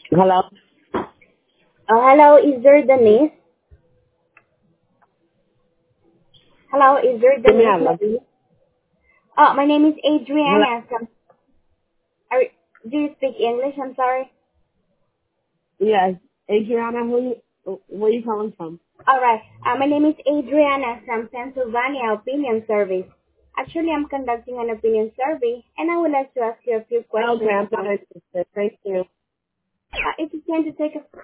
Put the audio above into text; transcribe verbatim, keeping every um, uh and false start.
Hello? Oh, hello, is there Denise? Hello, is there ¿Quién me Denise? habla? Oh, my name is Hello? Adriana. From, are, do you speak English? I'm sorry. Yes. Adriana, who you, where you calling from? All right. Uh, my name is Adriana from Pennsylvania Opinion Service. Actually, I'm conducting an opinion survey, and I would like to ask you a few Okay, questions I'm not about. interested. Thank you. Uh, if you can to take a